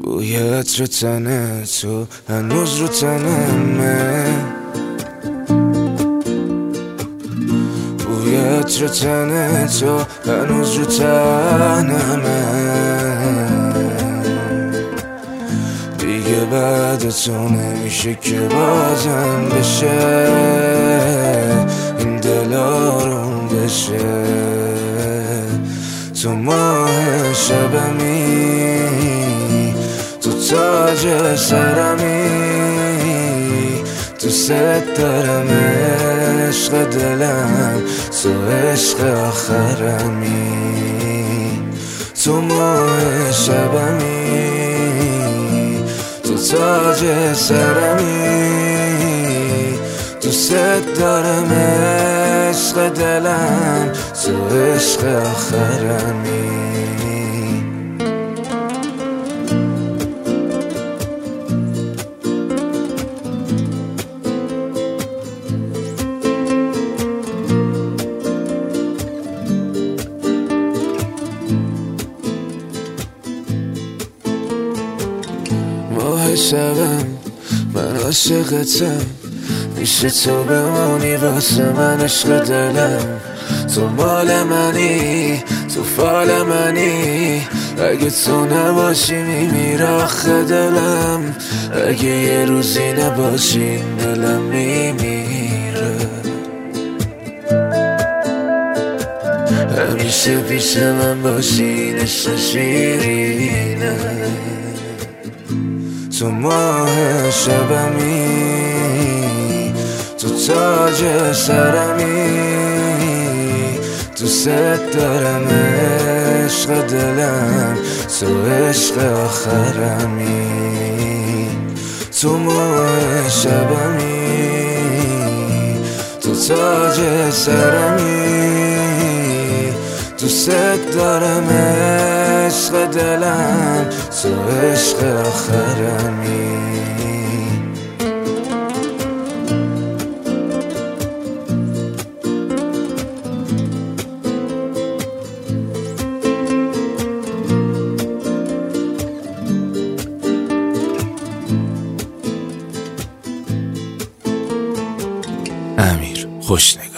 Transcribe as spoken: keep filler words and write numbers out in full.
بوی عطر تن تو هنوز رو تنمه، بوی عطر تن تو هنوز رو تنمه. دیگه بعد تو نمیشه که بازم بشه این دل آروم بشه. تو ماه شبمی، تو تاج سرمی، دوست دارم عشق دلم، تو عشق آخرمی. تو ماه شبمی، تو تاج سرمی، دوست دارم عشق دلم، تو عشق آخرمی. ماه شبم من عاشقتم، میشه تو بمونی واسه من عشق دلم. تو مال منی، تو فال منی، اگه تو نباشی میمیره آخه دلم. اگه یه روزی نباشی دلم میمیره. همیشه پیش من باشی عشق شیرینه. تو ماه شبمی، تو تاج سرمی، دوست دارم عشق دلم، تو عشق آخرمی. تو ماه شبمی، تو تاج سرمی، دوست دارم عشق دلم، تو عشق آخرمی. امیر خوشنگ.